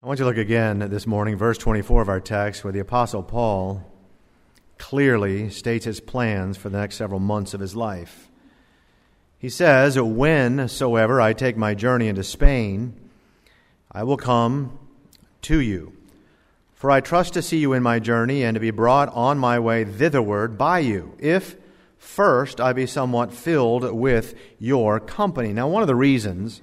I want you to look again this morning, verse 24 of our text, where the Apostle Paul clearly states his plans for the next several months of his life. He says, "Whensoever I take my journey into Spain, I will come to you. For I trust to see you in my journey and to be brought on my way thitherward by you, if first I be somewhat filled with your company." Now, one of the reasons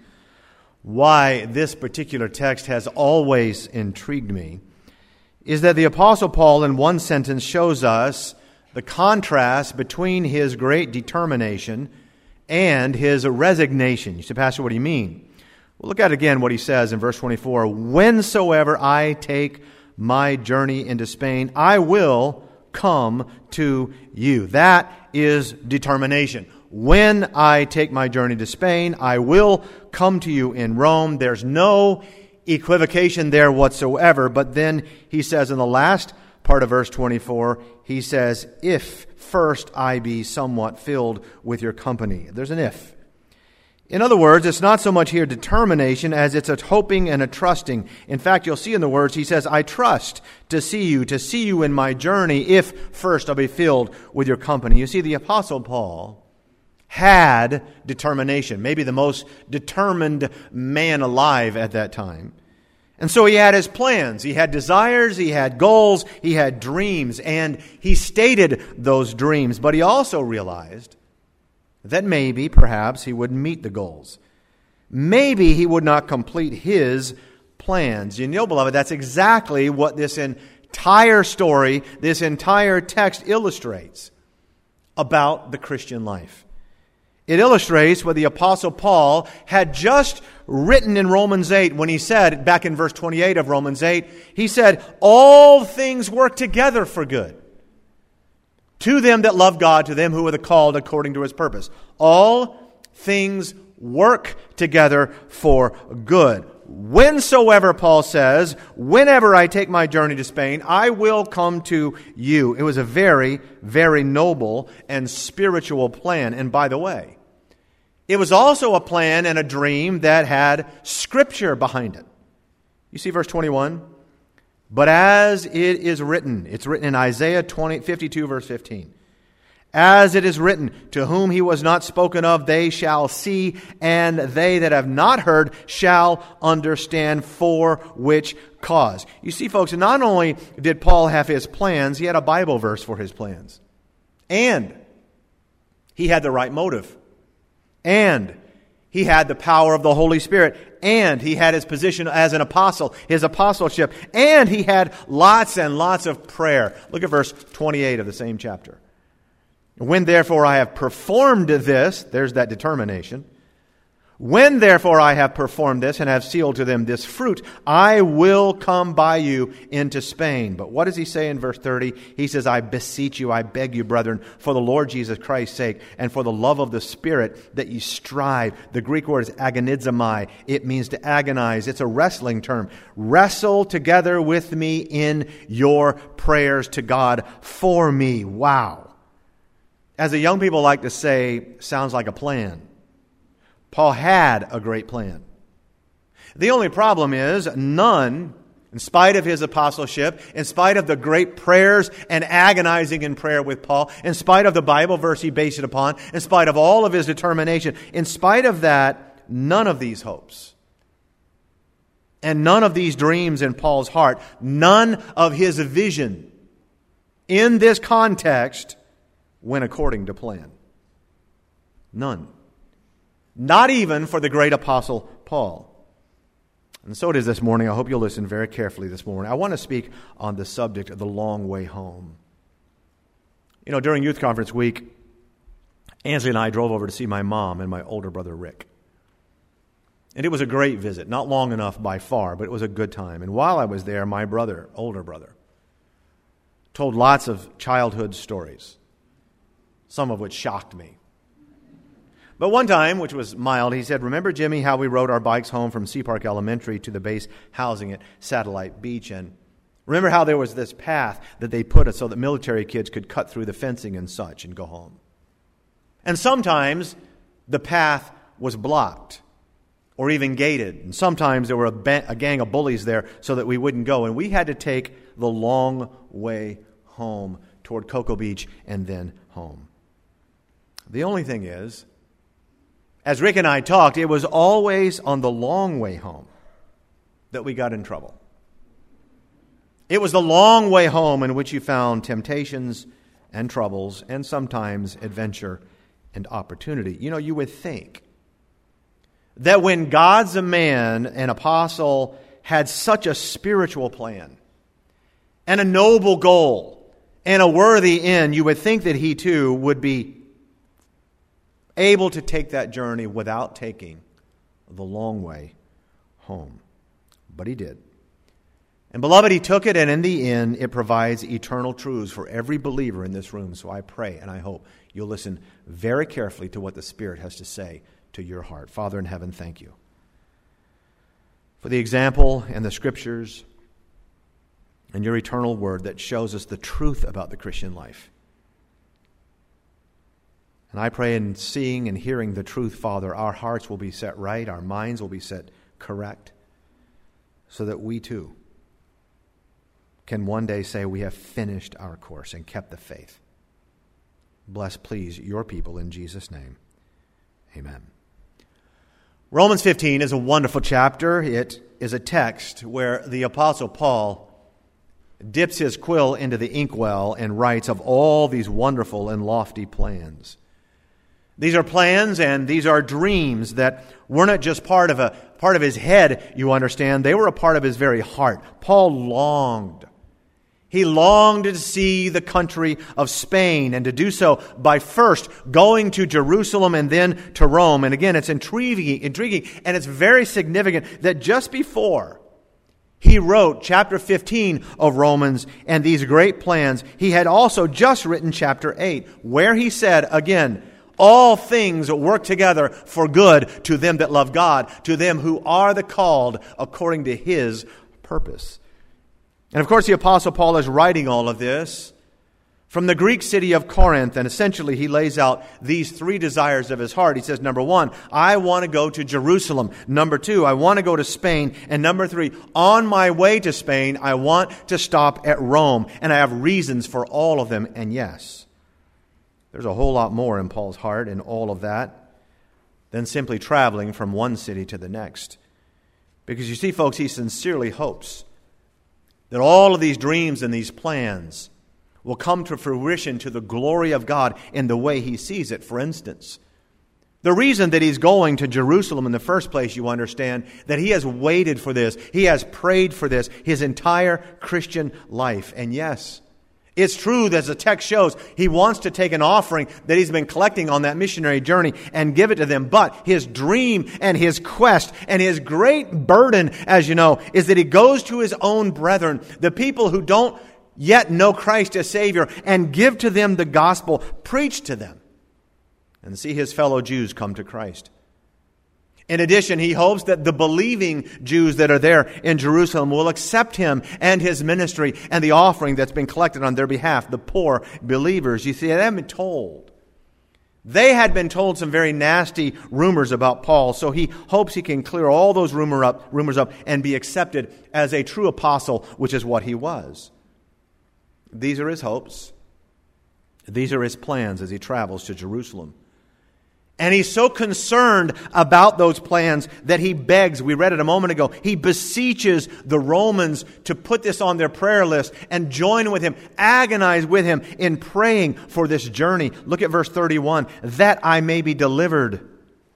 why this particular text has always intrigued me is that the Apostle Paul in one sentence shows us the contrast between his great determination and his resignation. You say, "Pastor, what do you mean?" Well, look at again what he says in verse 24. "Whensoever I take my journey into Spain, I will come to you." That is determination. When I take my journey to Spain, I will come to you in Rome. There's no equivocation there whatsoever. But then he says in the last part of verse 24, he says, "If first I be somewhat filled with your company." There's an if. In other words, it's not so much here determination as it's a hoping and a trusting. In fact, you'll see in the words, he says, "I trust to see you in my journey, if first I'll be filled with your company." You see, the Apostle Paul had determination, maybe the most determined man alive at that time. And so he had his plans, he had desires, he had goals, he had dreams, and he stated those dreams. But he also realized that maybe, perhaps, he wouldn't meet the goals. Maybe he would not complete his plans. You know, beloved, that's exactly what this entire story, this entire text illustrates about the Christian life. It illustrates what the Apostle Paul had just written in Romans 8 when he said, back in verse 28 of Romans 8, he said, "All things work together for good to them that love God, to them who are the called according to his purpose." All things work together for good. Whensoever, Paul says, whenever I take my journey to Spain, I will come to you. It was a very, very noble and spiritual plan. And by the way, it was also a plan and a dream that had Scripture behind it. You see verse 21? "But as it is written," it's written in Isaiah 52, verse 15. "As it is written, to whom he was not spoken of, they shall see, and they that have not heard shall understand, for which cause." You see, folks, not only did Paul have his plans, he had a Bible verse for his plans. And he had the right motive. And he had the power of the Holy Spirit. And he had his position as an apostle, his apostleship. And he had lots and lots of prayer. Look at verse 28 of the same chapter. "When therefore I have performed this," there's that determination. "When therefore I have performed this and have sealed to them this fruit, I will come by you into Spain." But what does he say in verse 30? He says, "I beseech you, I beg you, brethren, for the Lord Jesus Christ's sake, and for the love of the Spirit, that ye strive." The Greek word is agonizomai. It means to agonize. It's a wrestling term. "Wrestle together with me in your prayers to God for me." Wow. As the young people like to say, sounds like a plan. Paul had a great plan. The only problem is none, in spite of his apostleship, in spite of the great prayers and agonizing in prayer with Paul, in spite of the Bible verse he based it upon, in spite of all of his determination, in spite of that, none of these hopes and none of these dreams in Paul's heart, none of his vision in this context went according to plan. None. Not even for the great apostle Paul. And so it is this morning. I hope you'll listen very carefully this morning. I want to speak on the subject of the long way home. You know, during Youth Conference week, Ansley and I drove over to see my mom and my older brother Rick. And it was a great visit. Not long enough by far, but it was a good time. And while I was there, my brother, older brother, told lots of childhood stories, some of which shocked me. But one time, which was mild, he said, "Remember, Jimmy, how we rode our bikes home from Sea Park Elementary to the base housing at Satellite Beach? And remember how there was this path that they put it so that military kids could cut through the fencing and such and go home. And sometimes the path was blocked. or even gated. And sometimes there were a gang of bullies there so that we wouldn't go. And we had to take the long way home toward Cocoa Beach and then home. The only thing is, as Rick and I talked, it was always on the long way home that we got in trouble. It was the long way home in which you found temptations and troubles and sometimes adventure and opportunity. You know, you would think that when God's a man, an apostle, had such a spiritual plan and a noble goal and a worthy end, you would think that he too would be able to take that journey without taking the long way home. But he did. And beloved, he took it, and in the end, it provides eternal truths for every believer in this room. So I pray and I hope you'll listen very carefully to what the Spirit has to say to your heart. Father in heaven, thank you for the example and the Scriptures and your eternal word that shows us the truth about the Christian life. And I pray in seeing and hearing the truth, Father, our hearts will be set right, our minds will be set correct, so that we too can one day say we have finished our course and kept the faith. Bless, please, your people in Jesus' name. Amen. Romans 15 is a wonderful chapter. It is a text where the Apostle Paul dips his quill into the inkwell and writes of all these wonderful and lofty plans. These are plans and these are dreams that were not just part of his head, you understand. They were a part of his very heart. Paul longed. He longed to see the country of Spain, and to do so by first going to Jerusalem and then to Rome. And again, it's intriguing, and it's very significant that just before he wrote chapter 15 of Romans and these great plans, he had also just written chapter 8, where he said, again, all things work together for good to them that love God, to them who are the called according to his purpose. And of course, the Apostle Paul is writing all of this from the Greek city of Corinth, and essentially he lays out these three desires of his heart. He says, number one, I want to go to Jerusalem. Number two, I want to go to Spain. And number three, on my way to Spain, I want to stop at Rome. And I have reasons for all of them. And yes, there's a whole lot more in Paul's heart in all of that than simply traveling from one city to the next. Because you see, folks, he sincerely hopes that all of these dreams and these plans will come to fruition to the glory of God in the way he sees it. For instance, the reason that he's going to Jerusalem in the first place, you understand, that he has waited for this, he has prayed for this his entire Christian life. And yes, it's true that as the text shows, he wants to take an offering that he's been collecting on that missionary journey and give it to them. But his dream and his quest and his great burden, as you know, is that he goes to his own brethren, the people who don't yet know Christ as Savior, and give to them the gospel, preach to them, and see his fellow Jews come to Christ. In addition, he hopes that the believing Jews that are there in Jerusalem will accept him and his ministry and the offering that's been collected on their behalf, the poor believers. You see, they haven't been told. They had been told some very nasty rumors about Paul, so he hopes he can clear all those rumors up and be accepted as a true apostle, which is what he was. These are his hopes. These are his plans as he travels to Jerusalem. And he's so concerned about those plans that he begs, we read it a moment ago, he beseeches the Romans to put this on their prayer list and join with him, agonize with him in praying for this journey. Look at verse 31. That I may be delivered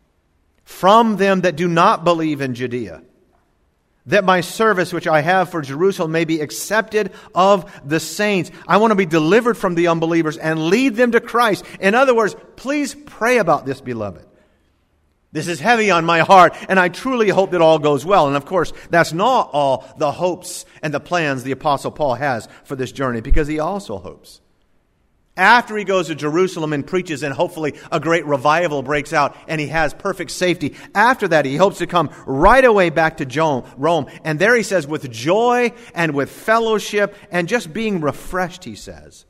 from them that do not believe in Judea, that my service which I have for Jerusalem may be accepted of the saints. I want to be delivered from the unbelievers and lead them to Christ. In other words, please pray about this, beloved. This is heavy on my heart, and I truly hope that all goes well. And of course, that's not all the hopes and the plans the Apostle Paul has for this journey, because he also hopes, after he goes to Jerusalem and preaches, and hopefully a great revival breaks out and he has perfect safety, after that he hopes to come right away back to Rome. And there he says, with joy and with fellowship and just being refreshed, he says,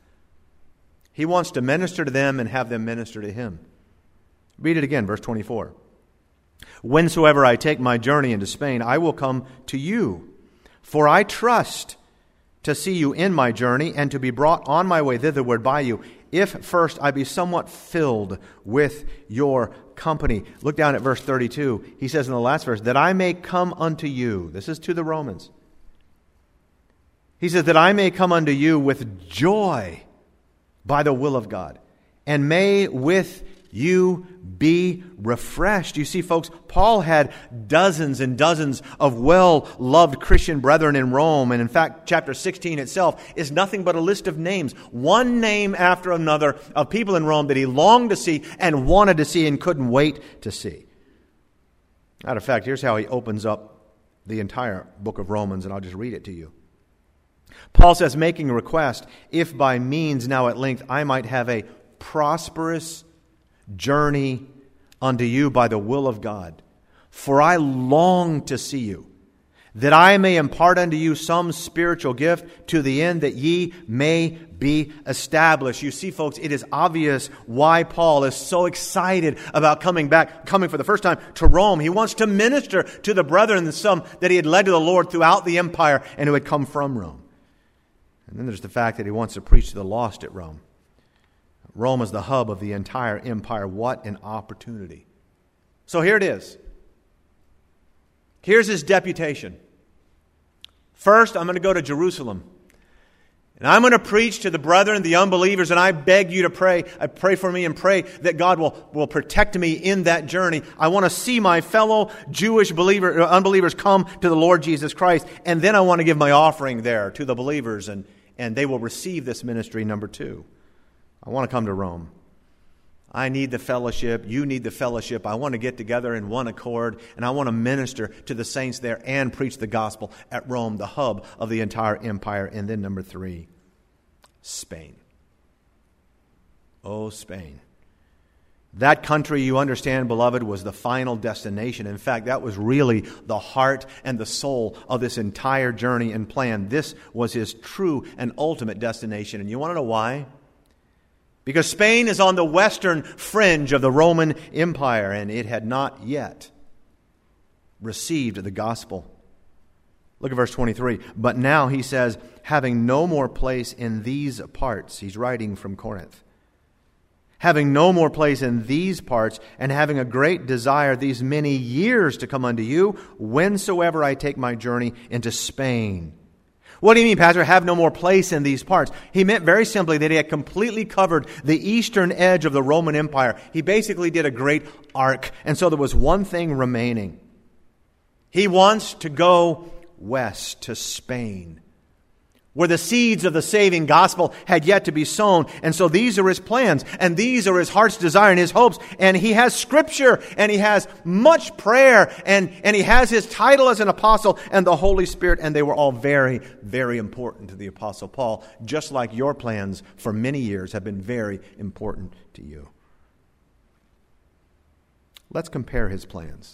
he wants to minister to them and have them minister to him. Read it again, verse 24. Whensoever I take my journey into Spain, I will come to you, for I trust to see you in my journey and to be brought on my way thitherward by you, if first I be somewhat filled with your company. Look down at verse 32. He says in the last verse, that I may come unto you. This is to the Romans. He says that I may come unto you with joy by the will of God, and may with you be refreshed. You see, folks, Paul had dozens and dozens of well-loved Christian brethren in Rome. And in fact, chapter 16 itself is nothing but a list of names, one name after another, of people in Rome that he longed to see and wanted to see and couldn't wait to see. Matter of fact, here's how he opens up the entire book of Romans, and I'll just read it to you. Paul says, making a request, if by means now at length I might have a prosperous journey unto you by the will of God. For I long to see you, that I may impart unto you some spiritual gift, to the end that ye may be established. You see, folks, it is obvious why Paul is so excited about coming for the first time to Rome. He wants to minister to the brethren and some that he had led to the Lord throughout the empire and who had come from Rome. And then there's the fact that he wants to preach to the lost at Rome. Rome is the hub of the entire empire. What an opportunity. So here it is. Here's his deputation. First, I'm going to go to Jerusalem. And I'm going to preach to the brethren, the unbelievers, and I beg you to pray. I pray for me and pray that God will protect me in that journey. I want to see my fellow Jewish unbelievers come to the Lord Jesus Christ. And then I want to give my offering there to the believers, and they will receive this ministry, number 2. I want to come to Rome. I need the fellowship. You need the fellowship. I want to get together in one accord, and I want to minister to the saints there and preach the gospel at Rome, the hub of the entire empire. And then number 3, Spain. Oh, Spain. That country, you understand, beloved, was the final destination. In fact, that was really the heart and the soul of this entire journey and plan. This was his true and ultimate destination. And you want to know why? Because Spain is on the western fringe of the Roman Empire, and it had not yet received the gospel. Look at verse 23. But now, he says, having no more place in these parts, he's writing from Corinth, having no more place in these parts, and having a great desire these many years to come unto you, whensoever I take my journey into Spain. What do you mean, Pastor, have no more place in these parts? He meant very simply that he had completely covered the eastern edge of the Roman Empire. He basically did a great arc, and so there was one thing remaining. He wants to go west to Spain, where the seeds of the saving gospel had yet to be sown. And so these are his plans, and these are his heart's desire and his hopes. And he has scripture, and he has much prayer, and he has his title as an apostle and the Holy Spirit, and they were all very, very important to the Apostle Paul, just like your plans for many years have been very important to you. Let's compare his plans.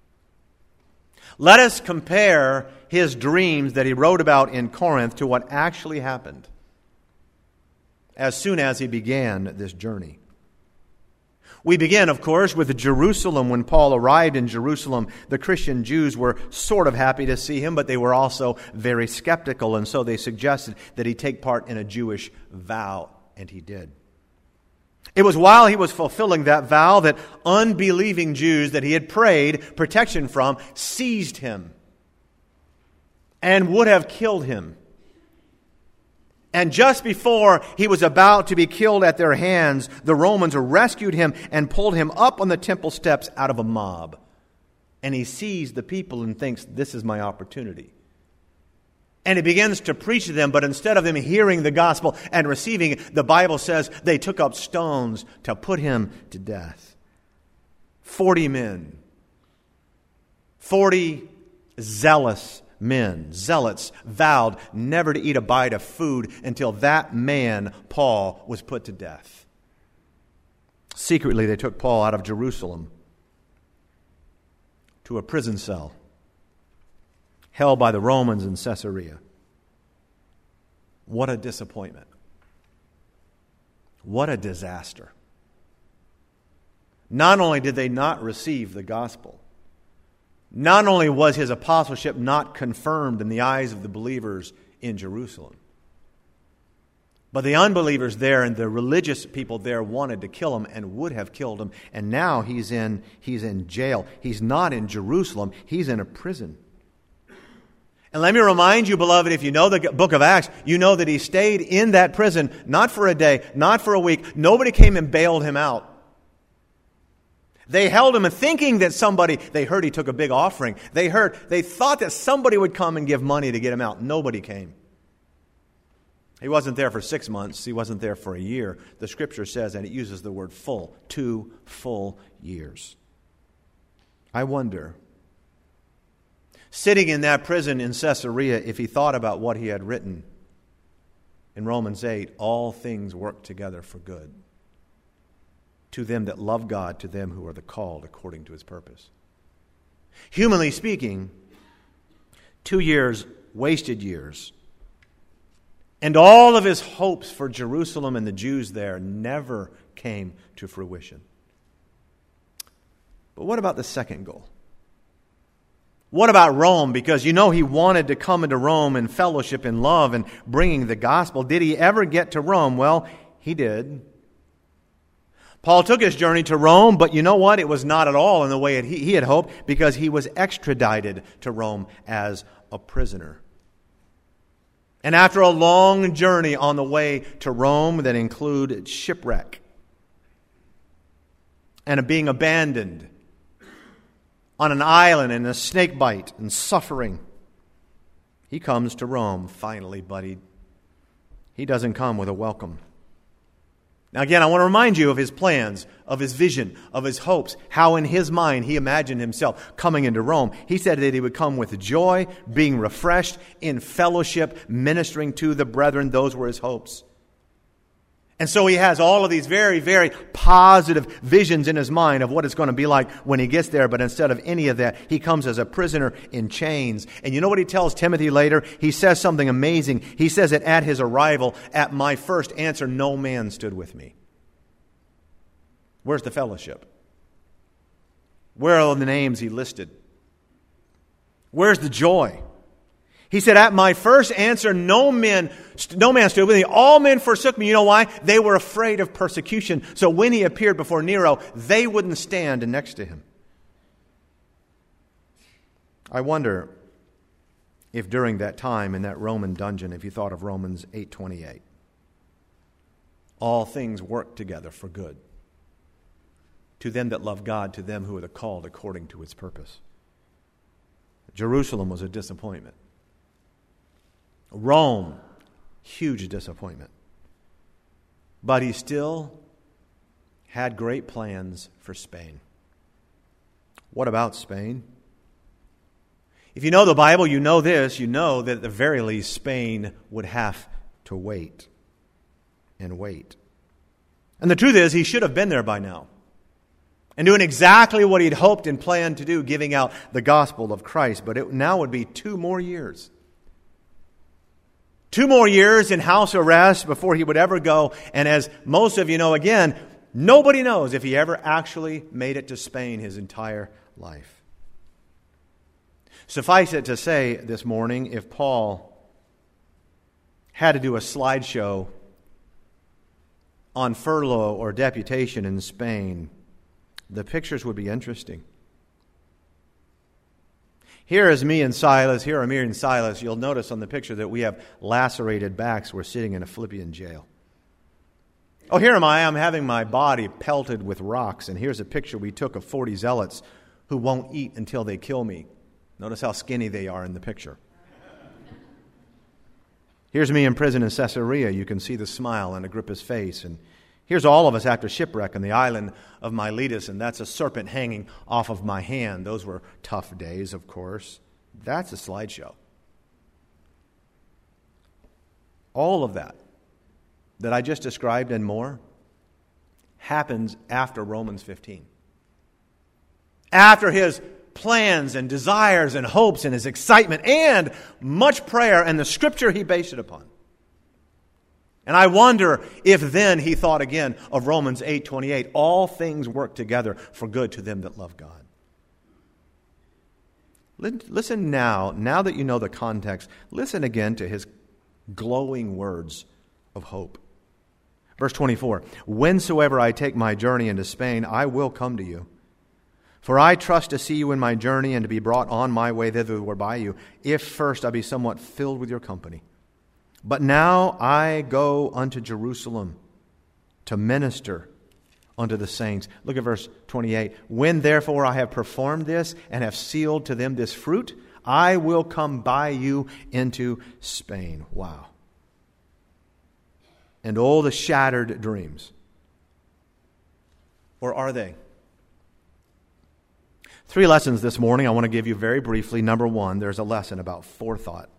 Let us compare his dreams that he wrote about in Corinth to what actually happened as soon as he began this journey. We begin, of course, with Jerusalem. When Paul arrived in Jerusalem, the Christian Jews were sort of happy to see him, but they were also very skeptical, and so they suggested that he take part in a Jewish vow, and he did. It was while he was fulfilling that vow that unbelieving Jews that he had prayed protection from seized him and would have killed him. And just before he was about to be killed at their hands, the Romans rescued him and pulled him up on the temple steps out of a mob. And he sees the people and thinks, this is my opportunity. And he begins to preach to them, but instead of them hearing the gospel and receiving it, the Bible says they took up stones to put him to death. 40 men. 40 zealous men, zealots, vowed never to eat a bite of food until that man, Paul, was put to death. Secretly, they took Paul out of Jerusalem to a prison cell held by the Romans in Caesarea. What a disappointment. What a disaster. Not only did they not receive the gospel, not only was his apostleship not confirmed in the eyes of the believers in Jerusalem, but the unbelievers there and the religious people there wanted to kill him and would have killed him. And now he's in jail. He's not in Jerusalem. He's in a prison. And let me remind you, beloved, if you know the book of Acts, you know that he stayed in that prison, not for a day, not for a week. Nobody came and bailed him out. They held him thinking that they heard he took a big offering. They thought that somebody would come and give money to get him out. Nobody came. He wasn't there for 6 months. He wasn't there for a year. The Scripture says, and it uses the word full, 2 full years. I wonder, sitting in that prison in Caesarea, if he thought about what he had written in Romans 8, all things work together for good. To them that love God, to them who are the called according to his purpose. Humanly speaking, 2 years, wasted years. And all of his hopes for Jerusalem and the Jews there never came to fruition. But what about the second goal? What about Rome? Because you know he wanted to come into Rome in fellowship and love and bringing the gospel. Did he ever get to Rome? Well, he did. Paul took his journey to Rome, but you know what? It was not at all in the way he had hoped, because he was extradited to Rome as a prisoner. And after a long journey on the way to Rome that included shipwreck and being abandoned on an island and a snake bite and suffering, he comes to Rome finally, but he doesn't come with a welcome. Now again, I want to remind you of his plans, of his vision, of his hopes, how in his mind he imagined himself coming into Rome. He said that he would come with joy, being refreshed, in fellowship, ministering to the brethren. Those were his hopes. And so he has all of these very, very positive visions in his mind of what it's going to be like when he gets there. But instead of any of that, he comes as a prisoner in chains. And you know what he tells Timothy later? He says something amazing. He says that at his arrival, at my first answer, no man stood with me. Where's the fellowship? Where are the names he listed? Where's the joy? He said, at my first answer, no man stood with me. All men forsook me. You know why? They were afraid of persecution. So when he appeared before Nero, they wouldn't stand next to him. I wonder if during that time in that Roman dungeon, if you thought of Romans 8:28, all things work together for good. To them that love God, to them who are the called according to his purpose. Jerusalem was a disappointment. Rome, huge disappointment. But he still had great plans for Spain. What about Spain? If you know the Bible, you know this. You know that at the very least Spain would have to wait and wait. And the truth is, he should have been there by now and doing exactly what he'd hoped and planned to do, giving out the gospel of Christ. But it now would be 2 more years. 2 more years in house arrest before he would ever go. And as most of you know, again, nobody knows if he ever actually made it to Spain his entire life. Suffice it to say this morning, if Paul had to do a slideshow on furlough or deputation in Spain, the pictures would be interesting. Here is me and Silas. Here are me and Silas. You'll notice on the picture that we have lacerated backs. We're sitting in a Philippian jail. Oh, here am I. I'm having my body pelted with rocks. And here's a picture we took of 40 zealots who won't eat until they kill me. Notice how skinny they are in the picture. Here's me in prison in Caesarea. You can see the smile on Agrippa's face. And here's all of us after shipwreck on the island of Miletus, and that's a serpent hanging off of my hand. Those were tough days, of course. That's a slideshow. All of that I just described and more happens after Romans 15. After his plans and desires and hopes and his excitement and much prayer and the scripture he based it upon. And I wonder if then he thought again of Romans 8:28. All things work together for good to them that love God. Listen now that you know the context, listen again to his glowing words of hope. Verse 24, whensoever I take my journey into Spain, I will come to you. For I trust to see you in my journey and to be brought on my way thitherward by you, if first I be somewhat filled with your company. But now I go unto Jerusalem to minister unto the saints. Look at verse 28. When therefore I have performed this and have sealed to them this fruit, I will come by you into Spain. Wow. And all the shattered dreams. Or are they? 3 lessons this morning I want to give you very briefly. Number 1, there's a lesson about forethought.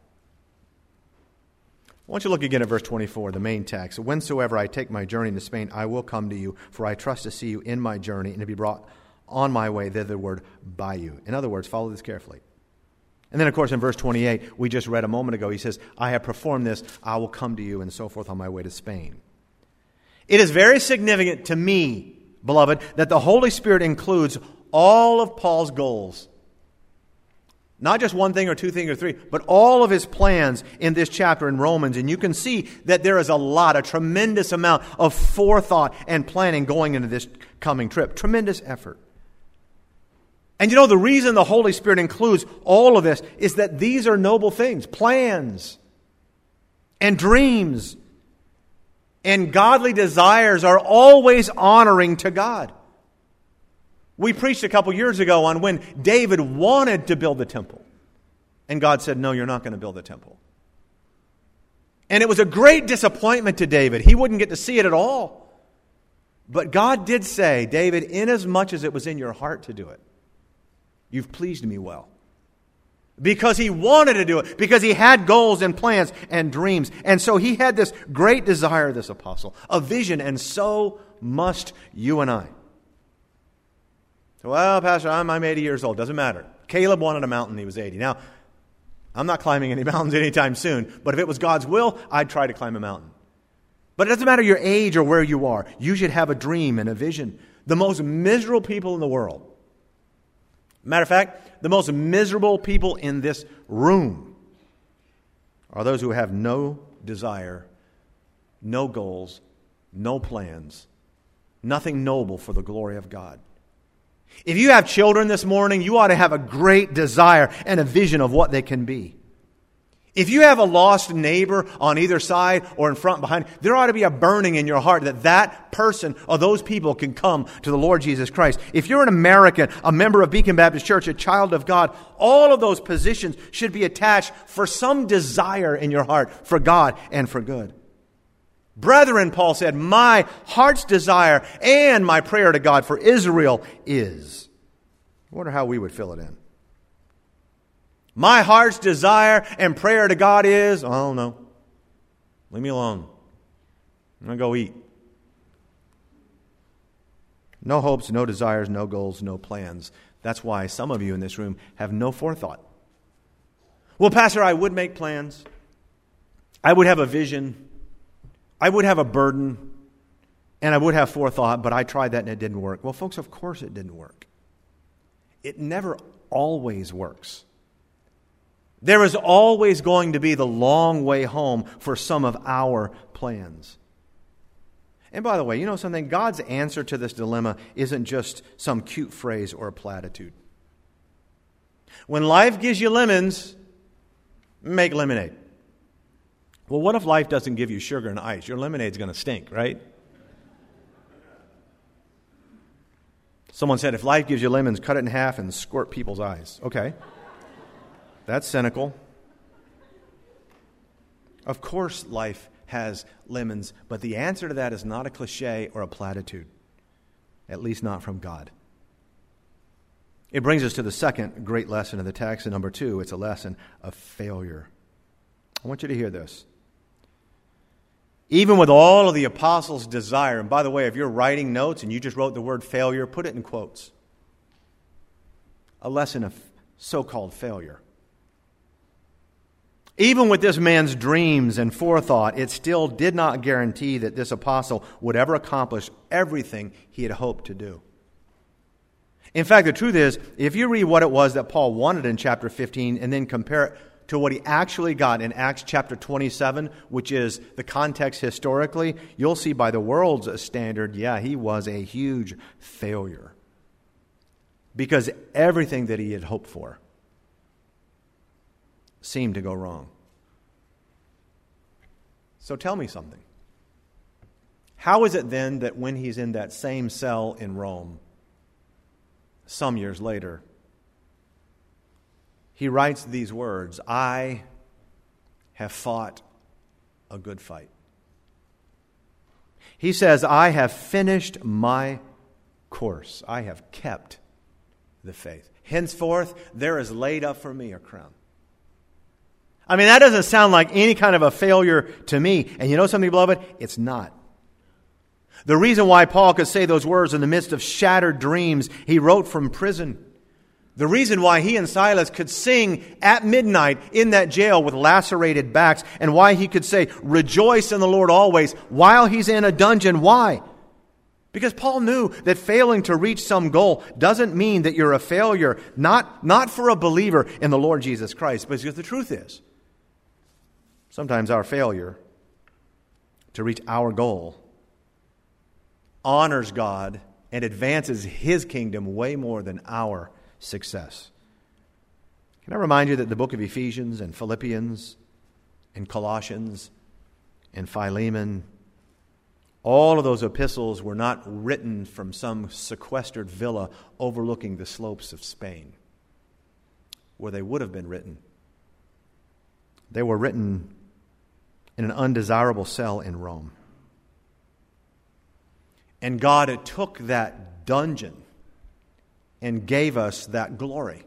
I want you to look again at verse 24, the main text. Whensoever I take my journey into Spain, I will come to you, for I trust to see you in my journey and to be brought on my way thitherward by you. In other words, follow this carefully. And then, of course, in verse 28, we just read a moment ago, he says, I have performed this, I will come to you, and so forth on my way to Spain. It is very significant to me, beloved, that the Holy Spirit includes all of Paul's goals. Not just one thing or 2 things or 3, but all of his plans in this chapter in Romans. And you can see that there is a tremendous amount of forethought and planning going into this coming trip. Tremendous effort. And you know, the reason the Holy Spirit includes all of this is that these are noble things, plans and dreams and godly desires are always honoring to God. We preached a couple years ago on when David wanted to build the temple. And God said, no, you're not going to build the temple. And it was a great disappointment to David. He wouldn't get to see it at all. But God did say, David, inasmuch as it was in your heart to do it, you've pleased me well. Because he wanted to do it. Because he had goals and plans and dreams. And so he had this great desire, this apostle, a vision, and so must you and I. So, well, Pastor, I'm 80 years old. Doesn't matter. Caleb wanted a mountain. He was 80. Now, I'm not climbing any mountains anytime soon. But if it was God's will, I'd try to climb a mountain. But it doesn't matter your age or where you are. You should have a dream and a vision. The most miserable people in the world. Matter of fact, the most miserable people in this room are those who have no desire, no goals, no plans, nothing noble for the glory of God. If you have children this morning, you ought to have a great desire and a vision of what they can be. If you have a lost neighbor on either side or in front and behind, there ought to be a burning in your heart that that person or those people can come to the Lord Jesus Christ. If you're an American, a member of Beacon Baptist Church, a child of God, all of those positions should be attached for some desire in your heart for God and for good. Brethren, Paul said, my heart's desire and my prayer to God for Israel is. I wonder how we would fill it in. My heart's desire and prayer to God is, oh no, leave me alone. I'm going to go eat. No hopes, no desires, no goals, no plans. That's why some of you in this room have no forethought. Well, Pastor, I would make plans. I would have a vision. I would have a burden. And I would have forethought, but I tried that and it didn't work. Well, folks, of course it didn't work. It never always works. There is always going to be the long way home for some of our plans. And by the way, you know something? God's answer to this dilemma isn't just some cute phrase or a platitude. When life gives you lemons, make lemonade. Well, what if life doesn't give you sugar and ice? Your lemonade's going to stink, right? Someone said, if life gives you lemons, cut it in half and squirt people's eyes. Okay. That's cynical. Of course life has lemons, but the answer to that is not a cliche or a platitude. At least not from God. It brings us to the second great lesson of the text, and number 2, it's a lesson of failure. I want you to hear this. Even with all of the apostles' desire, and by the way, if you're writing notes and you just wrote the word failure, put it in quotes. A lesson of so-called failure. Even with this man's dreams and forethought, it still did not guarantee that this apostle would ever accomplish everything he had hoped to do. In fact, the truth is, if you read what it was that Paul wanted in chapter 15 and then compare it to what he actually got in Acts chapter 27, which is the context historically, you'll see by the world's standard, he was a huge failure. Because everything that he had hoped for seemed to go wrong. So tell me something. How is it then that when he's in that same cell in Rome, some years later, he writes these words, I have fought a good fight. He says, I have finished my course. I have kept the faith. Henceforth, there is laid up for me a crown. I mean, that doesn't sound like any kind of a failure to me. And you know something, beloved? It's not. The reason why Paul could say those words in the midst of shattered dreams, he wrote from prison. The reason why he and Silas could sing at midnight in that jail with lacerated backs, and why he could say, rejoice in the Lord always, while he's in a dungeon. Why? Because Paul knew that failing to reach some goal doesn't mean that you're a failure, not for a believer in the Lord Jesus Christ, but because the truth is, sometimes our failure to reach our goal honors God and advances His kingdom way more than our success. Can I remind you that the book of Ephesians and Philippians and Colossians and Philemon, all of those epistles were not written from some sequestered villa overlooking the slopes of Spain, where they would have been written. They were written in an undesirable cell in Rome. And God took that dungeon and gave us that glory.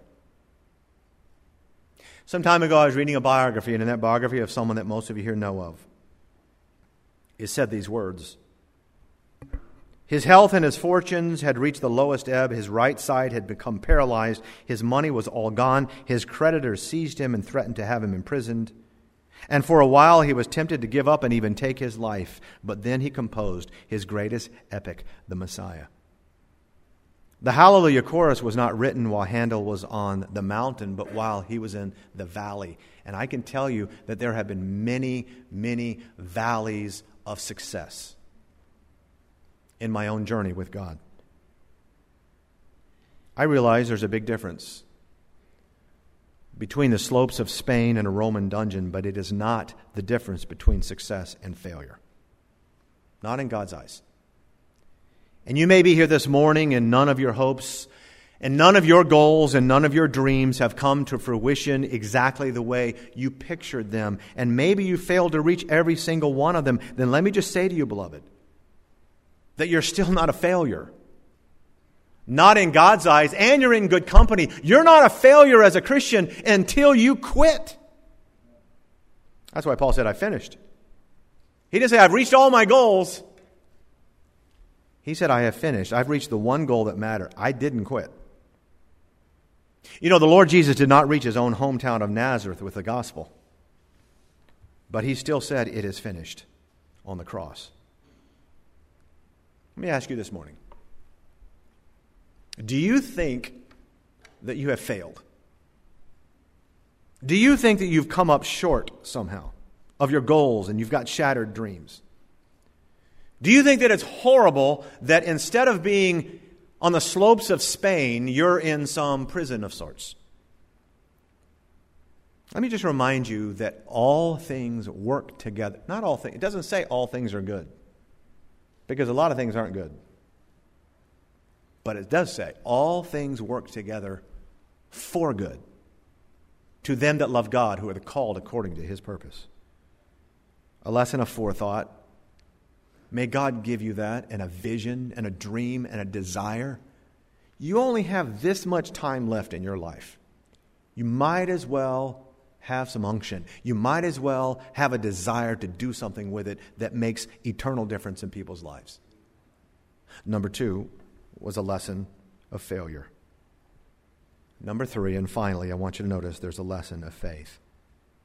Some time ago, I was reading a biography, and in that biography of someone that most of you here know of, it said these words. His health and his fortunes had reached the lowest ebb. His right side had become paralyzed. His money was all gone. His creditors seized him and threatened to have him imprisoned. And for a while he was tempted to give up and even take his life. But then he composed his greatest epic, the Messiah. The Hallelujah chorus was not written while Handel was on the mountain, but while he was in the valley. And I can tell you that there have been many, many valleys of success in my own journey with God. I realize there's a big difference between the slopes of Spain and a Roman dungeon, but it is not the difference between success and failure. Not in God's eyes. And you may be here this morning and none of your hopes and none of your goals and none of your dreams have come to fruition exactly the way you pictured them. And maybe you failed to reach every single one of them. Then let me just say to you, beloved, that you're still not a failure. Not in God's eyes, and you're in good company. You're not a failure as a Christian until you quit. That's why Paul said, I finished. He didn't say, I've reached all my goals. He said, I have finished. I've reached the one goal that mattered. I didn't quit. You know, the Lord Jesus did not reach his own hometown of Nazareth with the gospel. But he still said, it is finished on the cross. Let me ask you this morning. Do you think that you have failed? Do you think that you've come up short somehow of your goals and you've got shattered dreams? Do you think that it's horrible that instead of being on the slopes of Spain, you're in some prison of sorts? Let me just remind you that all things work together. Not all things. It doesn't say all things are good, because a lot of things aren't good. But it does say, all things work together for good to them that love God, who are called according to His purpose. A lesson of forethought. May God give you that, and a vision, and a dream, and a desire. You only have this much time left in your life. You might as well have some unction. You might as well have a desire to do something with it that makes eternal difference in people's lives. Number 2 was a lesson of failure. Number 3, and finally, I want you to notice there's a lesson of faith.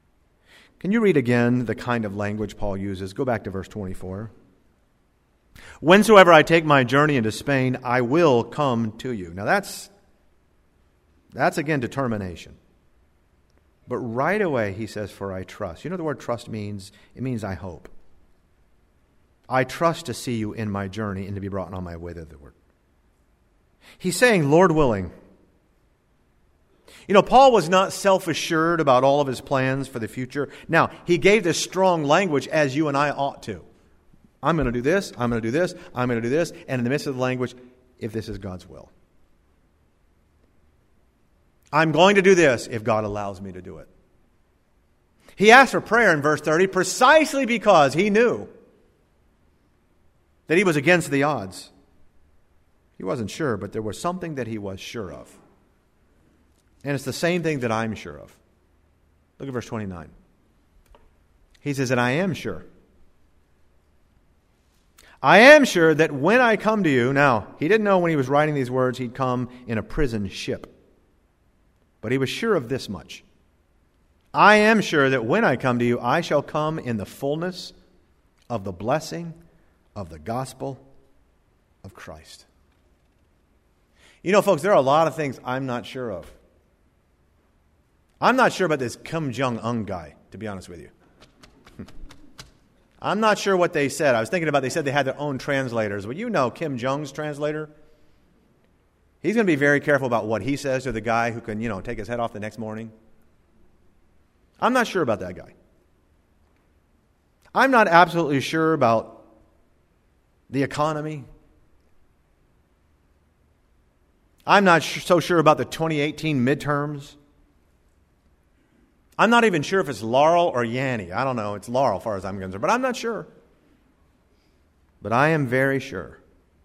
Can you read again the kind of language Paul uses? Go back to verse 24. Whensoever I take my journey into Spain, I will come to you. Now that's again determination. But right away he says, for I trust. You know what the word trust means? It means I hope. I trust to see you in my journey and to be brought on my way thitherward. He's saying, Lord willing. You know, Paul was not self-assured about all of his plans for the future. Now, he gave this strong language as you and I ought to. I'm going to do this, I'm going to do this, I'm going to do this, and in the midst of the language, if this is God's will. I'm going to do this if God allows me to do it. He asked for prayer in verse 30 precisely because he knew that he was against the odds. He wasn't sure, but there was something that he was sure of. And it's the same thing that I'm sure of. Look at verse 29. He says, and I am sure. I am sure that when I come to you, now, he didn't know when he was writing these words he'd come in a prison ship. But he was sure of this much. I am sure that when I come to you, I shall come in the fullness of the blessing of the gospel of Christ. You know, folks, there are a lot of things I'm not sure of. I'm not sure about this Kim Jong-un guy, to be honest with you. I'm not sure what they said. I was thinking about, they said they had their own translators. Well, you know Kim Jong's translator. He's going to be very careful about what he says to the guy who can, take his head off the next morning. I'm not sure about that guy. I'm not absolutely sure about the economy. I'm not so sure about the 2018 midterms. I'm not even sure if it's Laurel or Yanny. I don't know. It's Laurel as far as I'm concerned, but I'm not sure. But I am very sure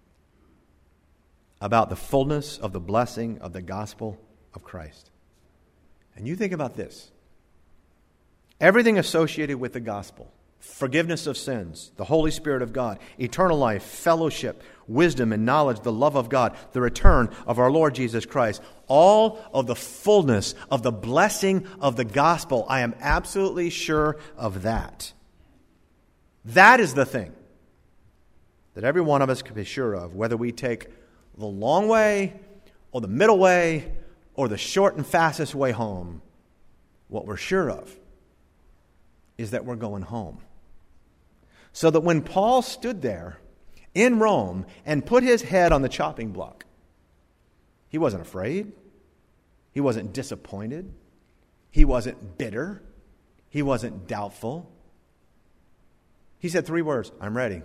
about the fullness of the blessing of the gospel of Christ. And you think about this. Everything associated with the gospel, forgiveness of sins, the Holy Spirit of God, eternal life, fellowship, wisdom and knowledge, the love of God, the return of our Lord Jesus Christ, all of the fullness of the blessing of the gospel, I am absolutely sure of that. That is the thing that every one of us can be sure of, whether we take the long way or the middle way or the short and fastest way home. What we're sure of is that we're going home. So that when Paul stood there in Rome and put his head on the chopping block, he wasn't afraid. He wasn't disappointed. He wasn't bitter. He wasn't doubtful. He said 3 words, I'm ready.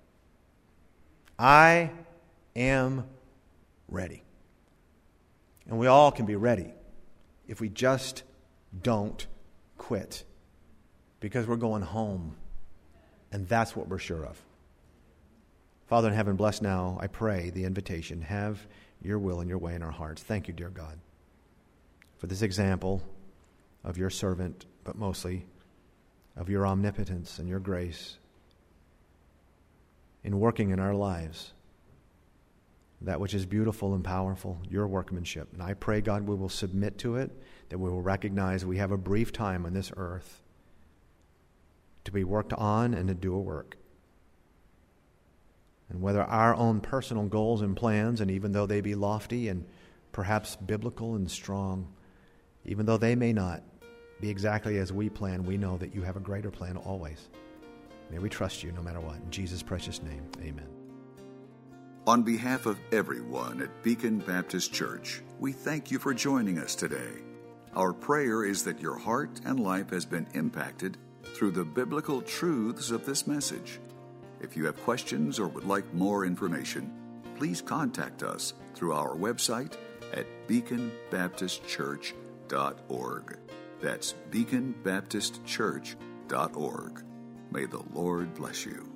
I am ready. And we all can be ready if we just don't quit, because we're going home. And that's what we're sure of. Father in heaven, bless now, I pray, the invitation. Have your will and your way in our hearts. Thank you, dear God, for this example of your servant, but mostly of your omnipotence and your grace in working in our lives that which is beautiful and powerful, your workmanship. And I pray, God, we will submit to it, that we will recognize we have a brief time on this earth to be worked on and to do a work. And whether our own personal goals and plans, and even though they be lofty and perhaps biblical and strong, even though they may not be exactly as we plan, we know that you have a greater plan always. May we trust you no matter what. In Jesus' precious name, amen. On behalf of everyone at Beacon Baptist Church, we thank you for joining us today. Our prayer is that your heart and life has been impacted through the biblical truths of this message. If you have questions or would like more information, please contact us through our website at beaconbaptistchurch.org. That's beaconbaptistchurch.org. May the Lord bless you.